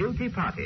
Guilty Party.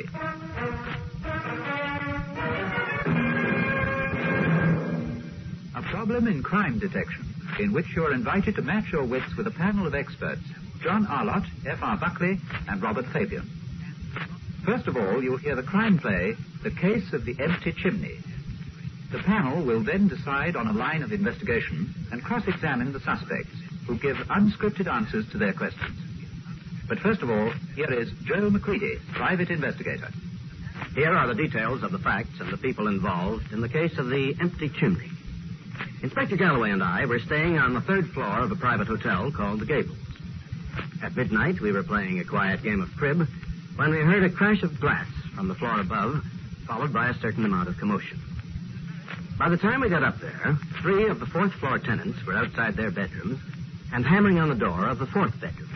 A problem in crime detection, in which you are invited to match your wits with a panel of experts, John Arlott, F.R. Buckley, and Robert Fabian. First of all, you'll hear the crime play, The Case of the Empty Chimney. The panel will then decide on a line of investigation and cross-examine the suspects, who give unscripted answers to their questions. But first of all, here is Joe McCready, private investigator. Here are the details of the facts and the people involved in the case of the Empty Chimney. Inspector Galloway and I were staying on the third floor of a private hotel called the Gables. At midnight, we were playing a quiet game of crib when we heard a crash of glass from the floor above, followed by a certain amount of commotion. By the time we got up there, 3 of the fourth floor tenants were outside their bedrooms and hammering on the door of the fourth bedroom.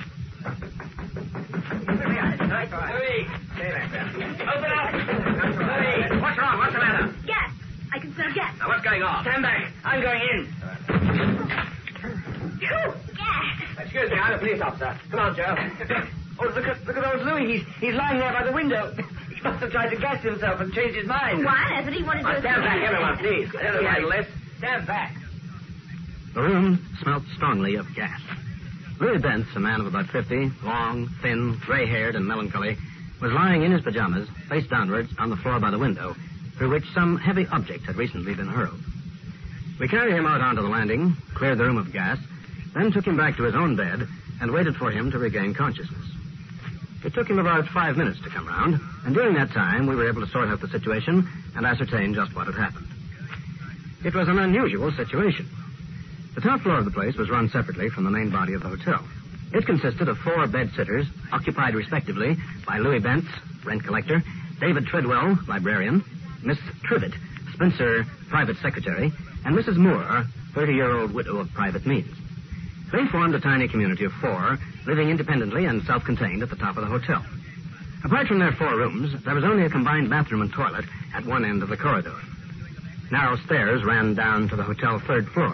Louis! Open up! Louis! What's wrong? What's the matter? Gas! I can smell gas. Now, what's going on? Stand back. I'm going in. Gas! Excuse me, I'm a police officer. Come on, Joe. Oh, look at old Louis. He's lying there by the window. He must have tried to gas himself and changed his mind. Why? Hasn't he wanted to... Stand back, everyone, please. Never mind this. Stand back. The room smelt strongly of gas. Louis Bentz, a man of about 50, long, thin, gray-haired, and melancholy, was lying in his pajamas, face downwards, on the floor by the window, through which some heavy object had recently been hurled. We carried him out onto the landing, cleared the room of gas, then took him back to his own bed and waited for him to regain consciousness. It took him about 5 minutes to come round, and during that time we were able to sort out the situation and ascertain just what had happened. It was an unusual situation. The top floor of the place was run separately from the main body of the hotel. It consisted of 4 bed-sitters, occupied respectively by Louis Bentz, rent collector, David Treadwell, librarian, Miss Trivett, Spencer, private secretary, and Mrs. Moore, 30-year-old widow of private means. They formed a tiny community of 4, living independently and self-contained at the top of the hotel. Apart from their 4 rooms, there was only a combined bathroom and toilet at one end of the corridor. Narrow stairs ran down to the hotel 3rd floor.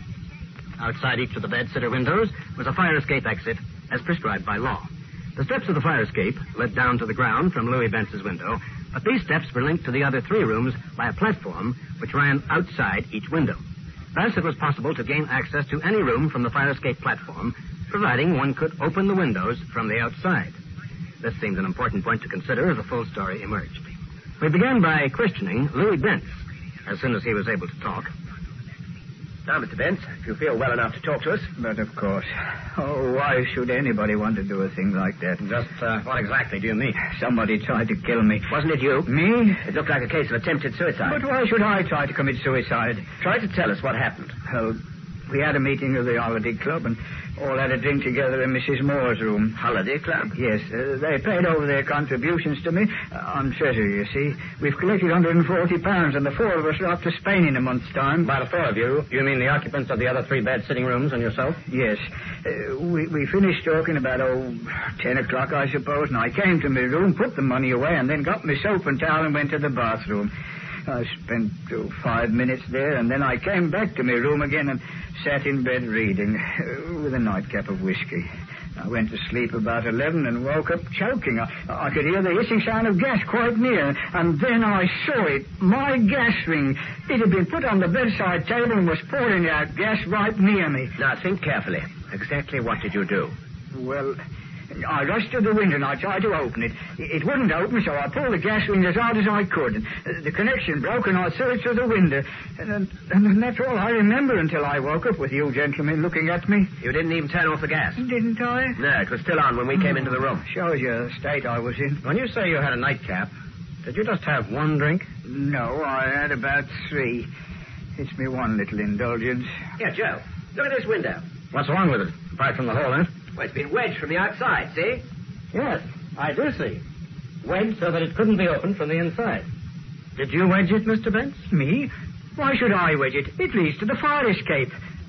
Outside each of the bed-sitter windows was a fire escape exit, as prescribed by law. The steps of the fire escape led down to the ground from Louis Bentz's window, but these steps were linked to the other 3 rooms by a platform which ran outside each window. Thus, it was possible to gain access to any room from the fire escape platform, providing one could open the windows from the outside. This seemed an important point to consider as the full story emerged. We began by questioning Louis Bentz as soon as he was able to talk. Now, Mr. Bentz, if you feel well enough to talk to us. But of course. Oh, why should anybody want to do a thing like that? Just what exactly do you mean? Somebody tried to kill me. Wasn't it you? Me? It looked like a case of attempted suicide. But why should I try to commit suicide? Try to tell us what happened. Well, we had a meeting of the Holiday Club and all had a drink together in Mrs. Moore's room. Holiday Club? Yes, they paid over their contributions to me. I'm treasurer, you see. We've collected £140 and the 4 of us are off to Spain in a month's time. By the 4 of you, you mean the occupants of the other 3 bed-sitting rooms and yourself? Yes. We finished talking about, 10 o'clock, I suppose, and I came to my room, put the money away, and then got my soap and towel and went to the bathroom. I spent 5 minutes there, and then I came back to my room again and sat in bed reading with a nightcap of whiskey. I went to sleep about 11 and woke up choking. I could hear the hissing sound of gas quite near, and then I saw it, my gas ring. It had been put on the bedside table and was pouring out gas right near me. Now, think carefully. Exactly what did you do? Well, I rushed to the window and I tried to open it. It wouldn't open, so I pulled the gas ring as hard as I could. The connection broke and I searched through the window. And that's all I remember until I woke up with you gentlemen looking at me. You didn't even turn off the gas? Didn't I? No, it was still on when we came into the room. Shows you the state I was in. When you say you had a nightcap, did you just have 1 drink? No, I had about 3. It's me one little indulgence. Yeah, Joe, look at this window. What's wrong with it, apart from the hole in it? Well, it's been wedged from the outside, see? Yes, I do see. Wedged so that it couldn't be opened from the inside. Did you wedge it, Mr. Bentz? Me? Why should I wedge it? It leads to the fire escape.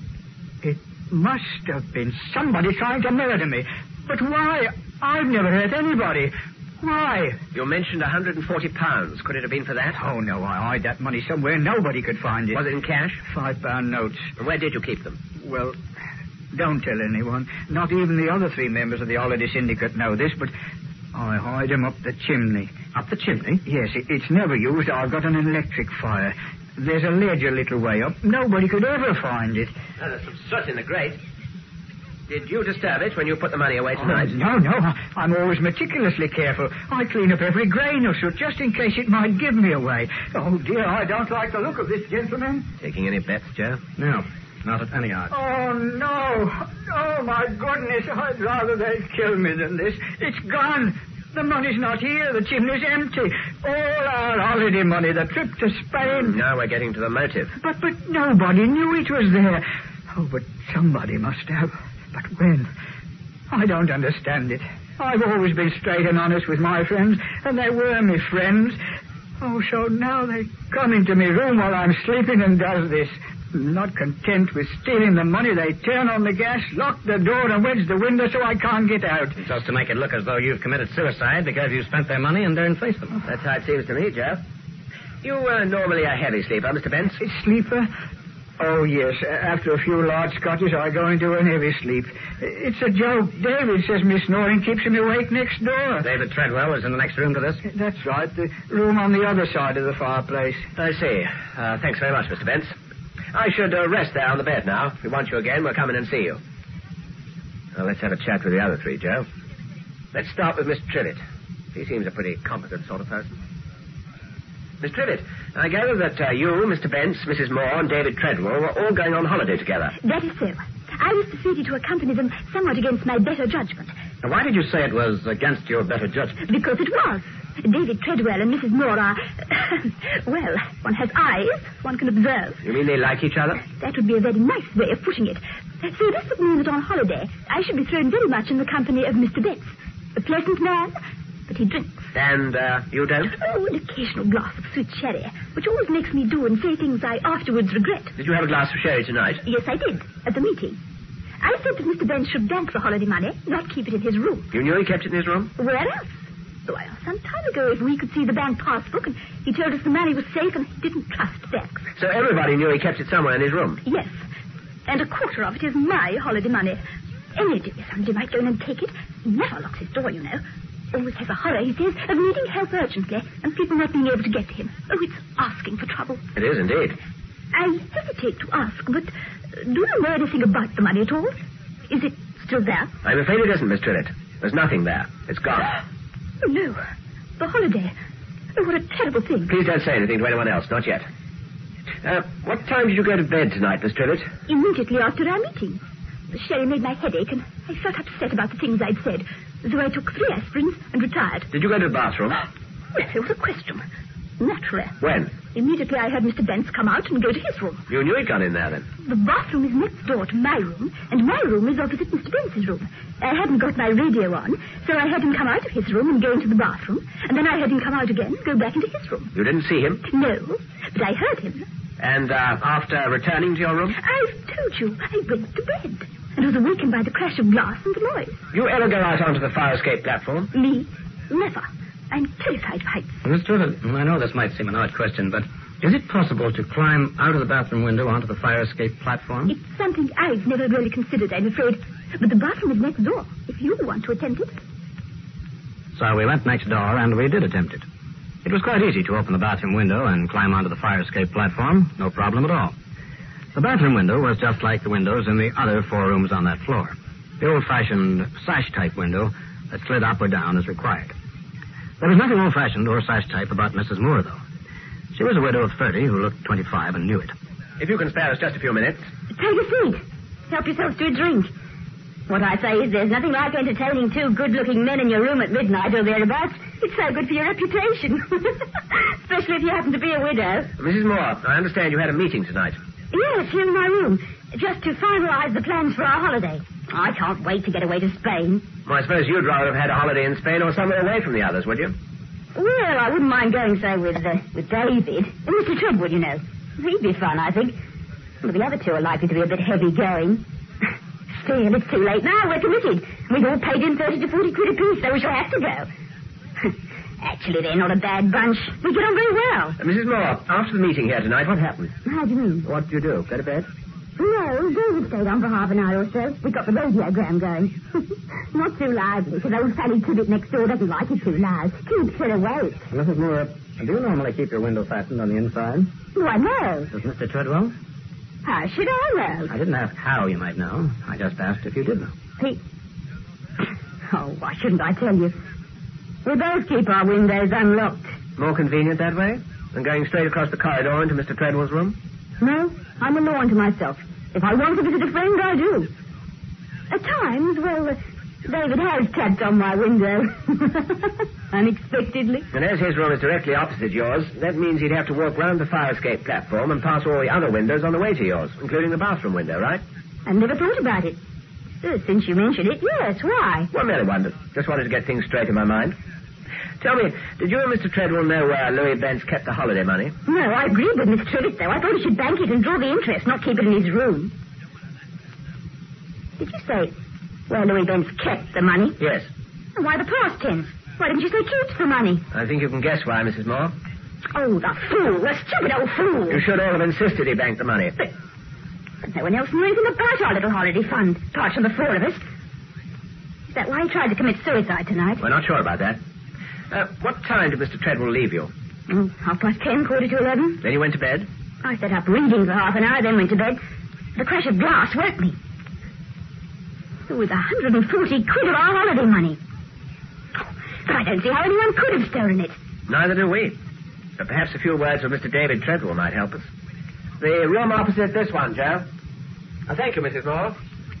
It must have been somebody trying to murder me. But why? I've never hurt anybody. Why? You mentioned £140. Could it have been for that? Oh, no, I hid that money somewhere. Nobody could find it. Was it in cash? £5 notes. And where did you keep them? Well, don't tell anyone. Not even the other 3 members of the Holiday Syndicate know this, but I hide 'em up the chimney. Up the chimney? Yes, it's never used. I've got an electric fire. There's a ledge a little way up. Nobody could ever find it. Oh, there's some soot in the grate. Did you disturb it when you put the money away tonight? No. I'm always meticulously careful. I clean up every grain of soot just in case it might give me away. Oh, dear, I don't like the look of this, gentleman. Taking any bets, Joe? No, not at any odds. Oh, no. Oh, my goodness. I'd rather they'd kill me than this. It's gone. The money's not here. The chimney's empty. All our holiday money, the trip to Spain. Now we're getting to the motive. But nobody knew it was there. Oh, but somebody must have. But when? I don't understand it. I've always been straight and honest with my friends, and they were my friends. Oh, so now they come into my room while I'm sleeping and does this. Not content with stealing the money, they turn on the gas, lock the door, and wedge the window so I can't get out. Just to make it look as though you've committed suicide because you spent their money and daren't face them. That's how it seems to me, Joe. You were normally a heavy sleeper, Mr. Bence. Sleeper? Oh, yes. After a few large scotches, I go into a heavy sleep. It's a joke. David says Miss Snoring keeps him awake next door. David Treadwell was in the next room to this? That's right. The room on the other side of the fireplace. I see. Thanks very much, Mr. Bence. I should rest there on the bed now. If we want you again, we'll come in and see you. Well, let's have a chat with the other three, Joe. Let's start with Miss Trivett. He seems a pretty competent sort of person. Miss Trivett, I gather that you, Mr. Bence, Mrs. Moore, and David Treadwell were all going on holiday together. That is so. I was persuaded to accompany them somewhat against my better judgment. Now, why did you say it was against your better judgment? Because it was. David Treadwell and Mrs. Moore are... well, one has eyes. One can observe. You mean they like each other? That would be a very nice way of putting it. So this would mean that on holiday, I should be thrown very much in the company of Mr. Betts. A pleasant man, but he drinks. And you don't? Oh, an occasional glass of sweet sherry, which always makes me do and say things I afterwards regret. Did you have a glass of sherry tonight? Yes, I did, at the meeting. I said that Mr. Bence should bank the holiday money, not keep it in his room. You knew he kept it in his room? Where else? So I asked some time ago if we could see the bank passbook, and he told us the money was safe and he didn't trust banks. So everybody knew he kept it somewhere in his room? Yes. And a quarter of it is my holiday money. Any day somebody might go in and take it. He never locks his door, you know. Always has a horror, he says, of needing help urgently and people not being able to get to him. Oh, it's asking for trouble. It is indeed. I hesitate to ask, but do you know anything about the money at all? Is it still there? I'm afraid it isn't, Miss Trivett. There's nothing there. It's gone. Oh, no. The holiday. Oh, what a terrible thing. Please don't say anything to anyone else. Not yet. What time did you go to bed tonight, Miss Trivett? Immediately after our meeting. The sherry made my head ache, and I felt upset about the things I'd said. So I took 3 aspirins and retired. Did you go to the bathroom? Well, it was a question. Naturally. When? Immediately I heard Mr. Bence come out and go to his room. You knew he'd gone in there, then? The bathroom is next door to my room, and my room is opposite Mr. Bence's room. I hadn't got my radio on, so I heard him come out of his room and go into the bathroom, and then I heard him come out again and go back into his room. You didn't see him? No, but I heard him. And after returning to your room? I've told you, I went to bed and was awakened by the crash of glass and the noise. You ever go out onto the fire escape platform? Me? Never. I'm terrified of heights. Miss Trivett, I know this might seem an odd question, but is it possible to climb out of the bathroom window onto the fire escape platform? It's something I've never really considered, I'm afraid. But the bathroom is next door, if you want to attempt it. So we went next door, and we did attempt it. It was quite easy to open the bathroom window and climb onto the fire escape platform. No problem at all. The bathroom window was just like the windows in the other 4 rooms on that floor. The old-fashioned sash-type window that slid up or down as required. There was nothing old-fashioned or sash-type about Mrs. Moore, though. She was a widow of 30 who looked 25 and knew it. If you can spare us just a few minutes. Take a seat. Help yourselves to a drink. What I say is there's nothing like entertaining 2 good-looking men in your room at midnight or thereabouts. It's so good for your reputation. Especially if you happen to be a widow. Mrs. Moore, I understand you had a meeting tonight. Yes, here in my room. Just to finalize the plans for our holiday. I can't wait to get away to Spain. Well, I suppose you'd rather have had a holiday in Spain or somewhere away from the others, would you? Well, I wouldn't mind going, say, with David. And Mr. Treadwood, you know. He'd be fun, I think. But the other 2 are likely to be a bit heavy-going. Still, it's too late now. We're committed. We've all paid in 30 to 40 quid apiece, so we shall have to go. Actually, they're not a bad bunch. We get on very well. Mrs. Moore, after the meeting here tonight, what happened? How do you mean? What did you do? Go to bed? No, David stayed on for half an hour or so. We got the radiogram going. Not too lively, because old Sally Tibbet next door doesn't like it too loud. Keeps her awake. Mrs. Moore, do you normally keep your window fastened on the inside? Why, no. Does Mr. Treadwell? How should I know? I didn't ask how you might know. I just asked if you did know. He... Oh, why shouldn't I tell you? We both keep our windows unlocked. More convenient that way than going straight across the corridor into Mr. Treadwell's room? No, I'm a law unto myself. If I want to visit a friend, I do. At times, well, David has tapped on my window. Unexpectedly. And as his room is directly opposite yours, that means he'd have to walk round the fire escape platform and pass all the other windows on the way to yours, including the bathroom window, right? I've never thought about it. Since you mentioned it, yes, why? Well, merely wondered. Just wanted to get things straight in my mind. Tell me, did you and Mr. Treadwell know where Louis Bence kept the holiday money? No, I agreed with Miss Trivett, though. I thought he should bank it and draw the interest, not keep it in his room. Did you say where Louis Bence kept the money? Yes. And why the past tense? Why didn't you say keeps the money? I think you can guess why, Mrs. Moore. Oh, the fool, the stupid old fool. You should all have insisted he banked the money. But no one else knew anything about our little holiday fund, apart from the four of us. Is that why he tried to commit suicide tonight? We're not sure about that. What time did Mr. Treadwell leave you? 10:30, 11:15. Then you went to bed? I sat up reading for half an hour, then went to bed. The crash of glass woke me. It was 140 quid of our holiday money. But I don't see how anyone could have stolen it. Neither do we. But perhaps a few words with Mr. David Treadwell might help us. The room opposite this one, Joe. Thank you, Mrs. Moore.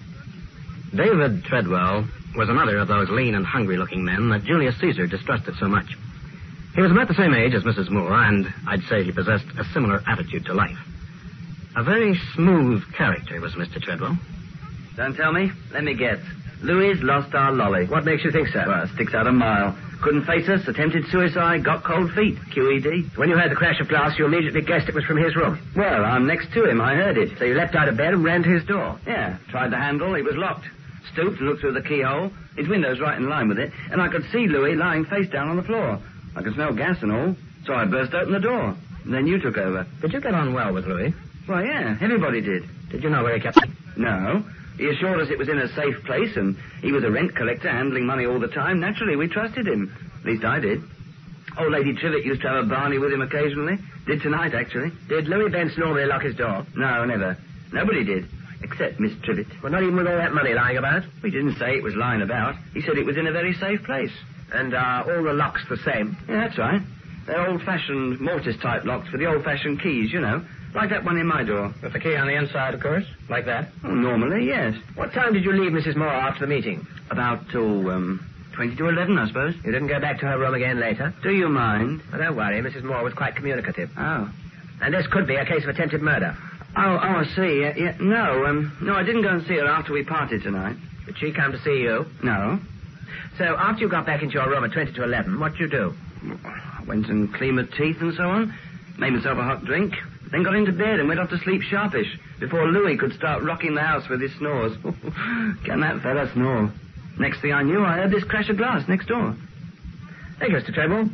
David Treadwell was another of those lean and hungry-looking men that Julius Caesar distrusted so much. He was about the same age as Mrs. Moore, and I'd say he possessed a similar attitude to life. A very smooth character was Mr. Treadwell. Don't tell me. Let me guess. Louis lost our lolly. What makes you think so? Well, sticks out a mile. Couldn't face us, attempted suicide, got cold feet. QED. When you heard the crash of glass, you immediately guessed it was from his room. Well, I'm next to him. I heard it. So you leapt out of bed and ran to his door. Yeah, tried the handle. It was locked. Stooped and looked through the keyhole. His window's right in line with it, and I could see Louis lying face down on the floor. I could smell gas and all, so I burst open the door. And then you took over. Did you get on well with Louis? Why, yeah, everybody did. Did you know where he kept it? No. He assured us it was in a safe place, and he was a rent collector handling money all the time. Naturally, we trusted him. At least I did. Old Lady Trivett used to have a Barney with him occasionally. Did tonight, actually. Did Louis Bence normally lock his door? No, never. Nobody did. Except Miss Trivett. Well, not even with all that money lying about? He didn't say it was lying about. He said it was in a very safe place. And are all the locks the same? Yeah, that's right. They're old-fashioned mortise-type locks with the old-fashioned keys, you know. Like that one in my door. With the key on the inside, of course? Like that? Oh, normally, yes. What time did you leave Mrs. Moore after the meeting? About 20 to 11, I suppose. You didn't go back to her room again later? Do you mind? Well, don't worry. Mrs. Moore was quite communicative. Oh. And this could be a case of attempted murder. Oh, I see. Yeah, no, I didn't go and see her after we parted tonight. Did she come to see you? No. So after you got back into your room at 20 to 11, what did you do? I went and cleaned my teeth and so on. Made myself a hot drink. Then got into bed and went off to sleep sharpish before Louis could start rocking the house with his snores. Can that fella snore? Next thing I knew, I heard this crash of glass next door. Thank you, Mr. Treadwell.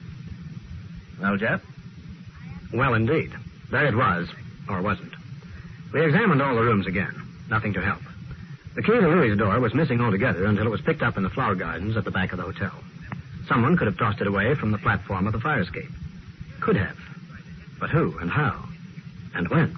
Well, Joe? Well, indeed. There it was, or wasn't. We examined all the rooms again. Nothing to help. The key to Louis's door was missing altogether until it was picked up in the flower gardens at the back of the hotel. Someone could have tossed it away from the platform of the fire escape. Could have. But who and how? And when?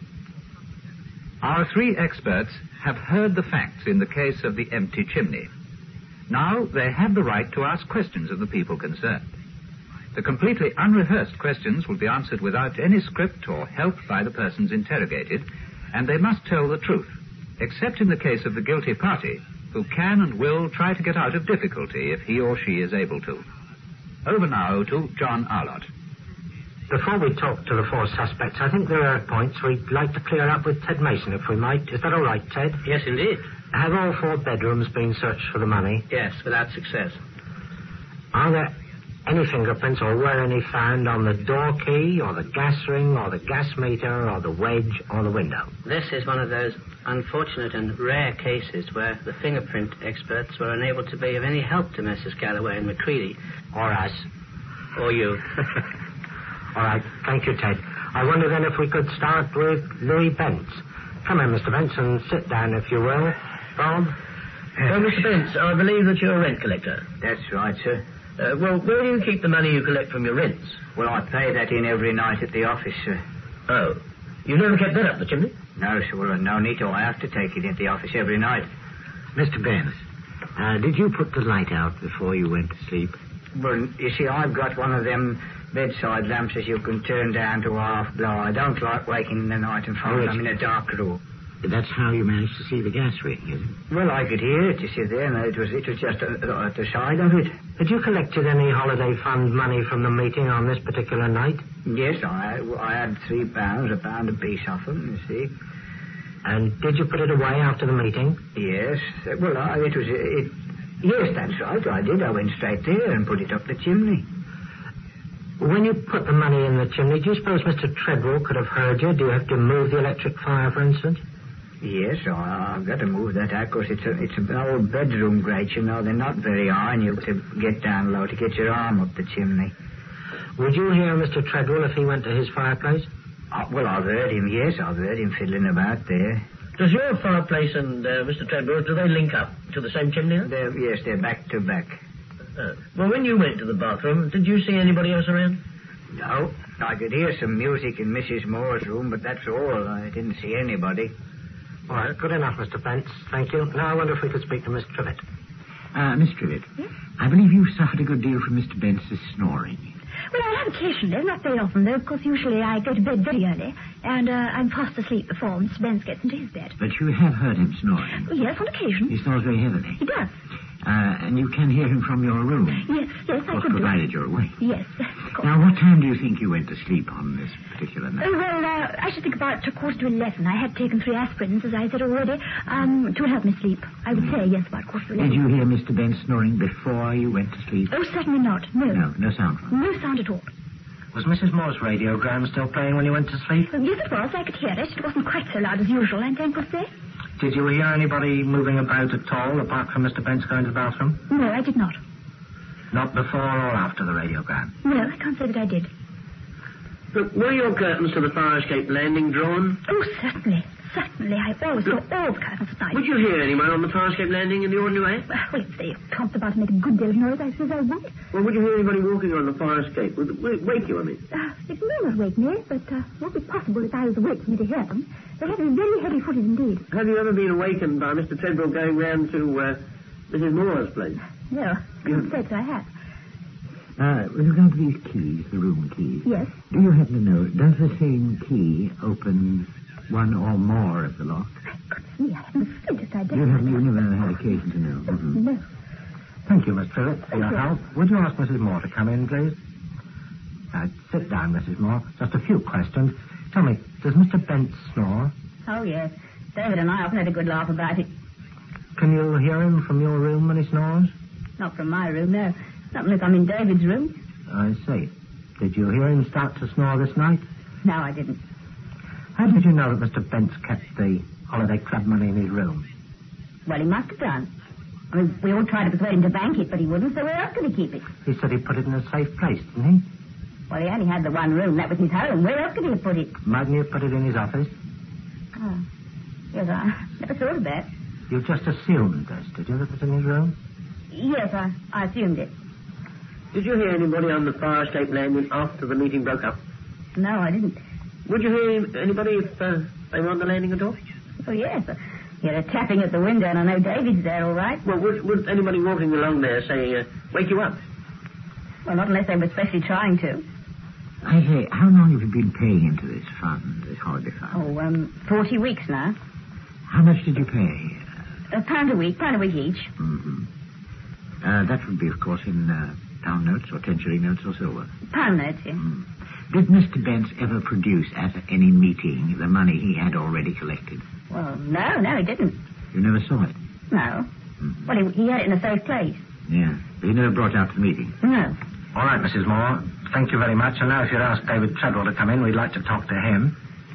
Our three experts have heard the facts in the case of the empty chimney. Now they have the right to ask questions of the people concerned. The completely unrehearsed questions will be answered without any script or help by the persons interrogated, and they must tell the truth, except in the case of the guilty party, who can and will try to get out of difficulty if he or she is able to. Over now to John Arlott. Before we talk to the four suspects, I think there are points we'd like to clear up with Ted Mason, if we might. Is that all right, Ted? Yes, indeed. Have all four bedrooms been searched for the money? Yes, without success. Are there any fingerprints or were any found on the door key or the gas ring or the gas meter or the wedge or the window? This is one of those unfortunate and rare cases where the fingerprint experts were unable to be of any help to Messrs. Galloway and McCready. Or us. Or you. All right. Thank you, Ted. I wonder then if we could start with Louis Bence. Come in, Mr. Bence, and sit down, if you will. Bob? Well, Mr. Bence, I believe that you're a rent collector. That's right, sir. Well, where do you keep the money you collect from your rents? Well, I pay that in every night at the office, sir. Oh. You've never kept that up the chimney? No, sir. Well, no need to. I have to take it into the office every night. Mr. Bence, did you put the light out before you went to sleep? Well, you see, I've got one of them bedside lamps as you can turn down to half glow. I don't like waking in the night and finding I'm in a dark room. That's how you managed to see the gas ring, is it? Well, I could hear it, you see, there, and it was just at the side of it. Had you collected any holiday fund money from the meeting on this particular night? Yes, I had £3, £1 a piece of them, you see. And did you put it away after the meeting? Yes. Well, yes, that's right, I did. I went straight there and put it up the chimney. When you put the money in the chimney, do you suppose Mr. Treadwell could have heard you? Do you have to move the electric fire, for instance? Yes, I've got to move that out, because it's an old bedroom grate, you know. They're not very high, and you have to get down low to get your arm up the chimney. Would you hear Mr. Treadwell if he went to his fireplace? Well, I've heard him, yes. I've heard him fiddling about there. Does your fireplace and Mr. Treadwell, do they link up to the same chimney? Yes, they're back to back. Well, when you went to the bathroom, did you see anybody else around? No. I could hear some music in Mrs. Moore's room, but that's all. I didn't see anybody. All right, good enough, Mr. Bence. Thank you. Now I wonder if we could speak to Miss Trivett. Miss Trivett. Yes? I believe you've suffered a good deal from Mr. Bence's snoring. Well, I have occasionally, not very often, though. Of course, usually I go to bed very early, and I'm fast asleep before Mr. Bence gets into his bed. But you have heard him snoring. Well, yes, on occasion. He snores very heavily. He does. And you can hear him from your room. Yes, I Of course, could do. provided you're awake. Yes, of course. Now, what time do you think you went to sleep on this particular night? Oh, well, I should think about 11:15. I had taken 3 aspirins, as I said already, to help me sleep. I would say, yes, about 11:15. Did you hear Mr. Bence snoring before you went to sleep? Oh, certainly not. No. No sound from him. No sound at all. Was Mrs. Moore's radiogram still playing when you went to sleep? Yes, it was. I could hear it. It wasn't quite so loud as usual, I'm thankful to say. Did you hear anybody moving about at all, apart from Mr. Bence going to the bathroom? No, I did not. Not before or after the radiogram? No, I can't say that I did. Look, were your curtains to the fire escape landing drawn? Oh, certainly. Certainly. I always saw all the curtains at night. Would you hear anyone on the fire escape landing in the ordinary way? Well, if they pumped about and made a good deal of noise, I suppose I would. Well, would you hear anybody walking on the fire escape? Would it wake you, I mean? It may not wake me, but it would be possible if I was awake for me to hear them. They have to be very heavy-footed indeed. Have you ever been awakened by Mr. Treadwell going round to Mrs. Moore's place? No, I can't say that I have. With regard to these keys, the room keys. Yes. Do you happen to know, does the same key open one or more of the locks? Goodness me, I haven't the faintest idea. You never had occasion to know. Mm-hmm. No. Thank you, Miss Trivett, for your help. Would you ask Mrs. Moore to come in, please? Sit down, Mrs. Moore. Just a few questions. Tell me, does Mr. Bence snore? Oh, yes. David and I often had a good laugh about it. Can you hear him from your room when he snores? Not from my room, no. Not unless I'm in David's room. I see. Did you hear him start to snore this night? No, I didn't. How did you know that Mr. Bence kept the holiday club money in his room? Well, he must have done. I mean, we all tried to persuade him to bank it, but he wouldn't, so where else could he keep it? He said he put it in a safe place, didn't he? Well, he only had the one room. That was his home. Where else could he have put it? Mightn't he have put it in his office? Oh. Yes, I never thought of that. You just assumed this, did you, that it was in his room? Yes, I assumed it. Did you hear anybody on the fire escape landing after the meeting broke up? No, I didn't. Would you hear anybody if they were on the landing at all? Oh, yes. You had a tapping at the window, and I know David's there, all right. Well, would anybody walking along there say, wake you up? Well, not unless they were especially trying to. I say, how long have you been paying into this fund, this holiday fund? Oh, 40 weeks now. How much did you pay? £1 a week each. Mm-hmm. That would be, of course, in pound notes or 10-shilling notes or silver. Pound notes, yes. Mm. Did Mr. Bence ever produce at any meeting the money he had already collected? Well, no, he didn't. You never saw it? No. Mm. Well, he had it in a safe place. Yeah, but he never brought it out to the meeting? No. All right, Mrs. Moore. Thank you very much. And now if you'd ask David Treadwell to come in, we'd like to talk to him.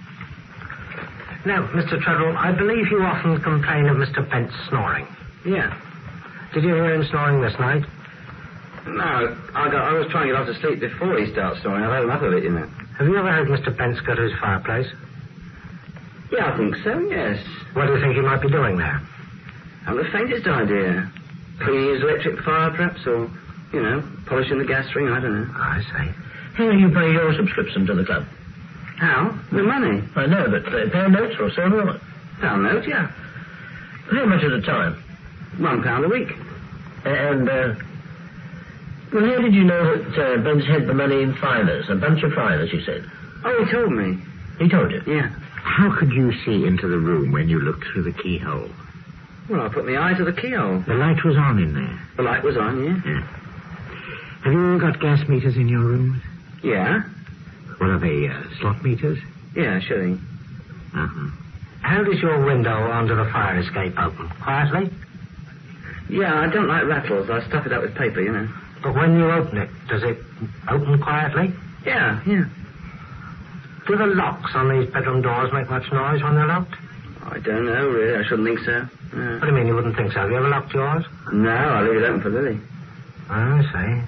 Now, Mr. Treadwell, I believe you often complain of Mr. Bence snoring. Yeah. Did you hear him snoring this night? No, I was trying to get off to sleep before he starts snoring. I've had enough of it, you know. Have you ever heard Mr. Bence go to his fireplace? Yeah, I think so, yes. What do you think he might be doing there? I haven't the faintest idea. Cleaning his electric fire, perhaps, or, polishing the gas ring, I don't know. I see. How do you pay your subscription to the club? How? The money? I know, but pound notes or silver or what? Pound note, yeah. How much at a time? £1 a week. And, well, how did you know that Bence had the money in fivers? A bunch of fivers, you said? Oh, he told me. He told you? Yeah. How could you see into the room when you looked through the keyhole? Well, I put my eye to the keyhole. The light was on in there. The light was on, yeah. Yeah. Have you got gas meters in your room? Yeah? What are they, slot meters? Yeah, sure. Uh-huh. How does your window onto the fire escape open? Quietly? Yeah, I don't like rattles. I stuff it up with paper, But when you open it, does it open quietly? Yeah. Do the locks on these bedroom doors make much noise when they're locked? I don't know, really. I shouldn't think so. What do you mean you wouldn't think so? Have you ever locked yours? No, I leave it open for Lily. I see.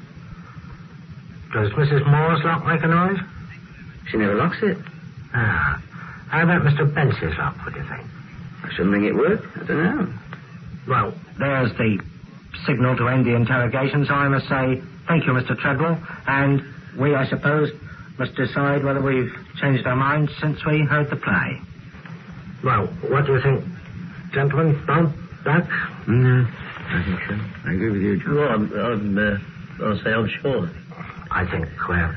Does Mrs. Moore's lock make a noise? She never locks it. Ah. How about Mr. Bence's lock, what do you think? I shouldn't think it would. I don't know. Well, There's the signal to end the interrogation, so I must say thank you, Mr. Treadwell, and we, I suppose, must decide whether we've changed our minds since we heard the play. well, what do you think, gentlemen? Bob? Back? No, I think so. I agree with you, John. Well, I'll say I'm sure. I think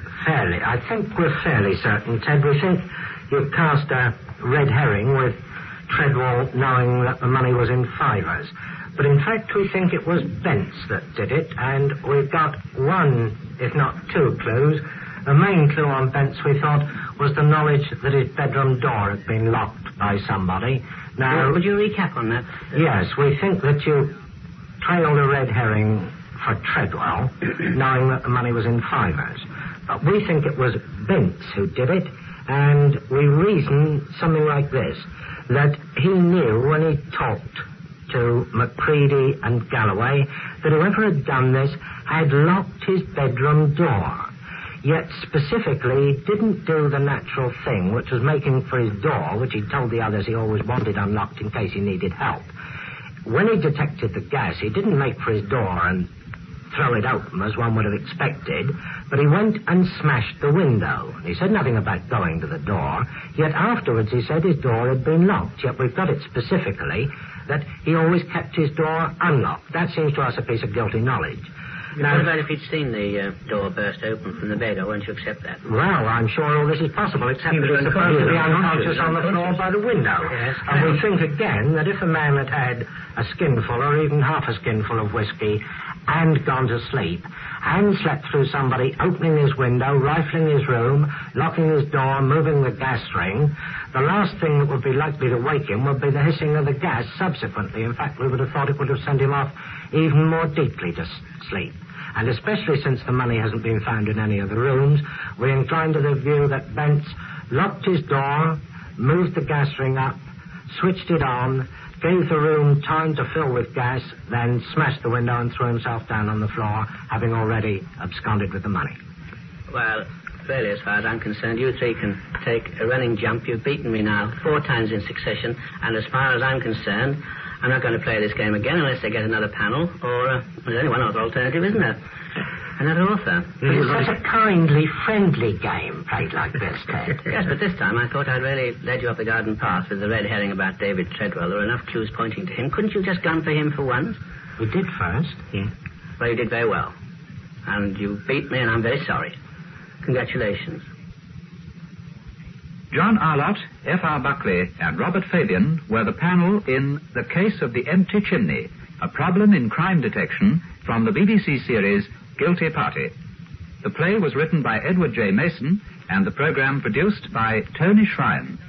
we're fairly certain, Ted. We think you've cast a red herring with Treadwell knowing that the money was in fivers. But in fact, we think it was Bence that did it, and we've got one, if not two, clues. The main clue on Bence, we thought, was the knowledge that his bedroom door had been locked by somebody. Now, Would you recap on that? yes, we think that you trailed a red herring for Treadwell, knowing that the money was in fivers. But we think it was Bence who did it, and we reason something like this, that he knew when he talked to Macready and Galloway that whoever had done this had locked his bedroom door, yet specifically didn't do the natural thing, which was making for his door, which he told the others he always wanted unlocked in case he needed help. When he detected the gas, he didn't make for his door and throw it open as one would have expected, but he went and smashed the window. He said nothing about going to the door, yet afterwards he said his door had been locked, yet we've got it specifically that he always kept his door unlocked. That seems to us a piece of guilty knowledge. Now, what about if he'd seen the door burst open from the bed, or won't you accept that? Well, I'm sure all this is possible, except that he's supposed to be unconscious on the floor by the window. Yes. And we think again that if a man had had a skinful or even half a skinful of whiskey and gone to sleep and slept through somebody opening his window, rifling his room, locking his door, moving the gas ring, the last thing that would be likely to wake him would be the hissing of the gas subsequently. In fact, we would have thought it would have sent him off even more deeply to sleep. And especially since the money hasn't been found in any of the rooms, we incline to the view that Bence locked his door, moved the gas ring up, switched it on, gave the room time to fill with gas, then smashed the window and threw himself down on the floor, having already absconded with the money. Well, really, as far as I'm concerned, you three can take a running jump. You've beaten me now 4 times in succession, and as far as I'm concerned, I'm not going to play this game again unless they get another panel, or there's only one other alternative, isn't there? Another author. It's such a kindly, friendly game played like this, Ted. Yes, but this time I thought I'd really led you up the garden path with the red herring about David Treadwell. There were enough clues pointing to him. Couldn't you just gone for him for once? We did first. Yeah. Well, you did very well. And you beat me, and I'm very sorry. Congratulations. John Arlott, F.R. Buckley, and Robert Fabian were the panel in The Case of the Empty Chimney, a problem in crime detection from the BBC series Guilty Party. The play was written by Edward J. Mason and the program produced by Tony Shrine.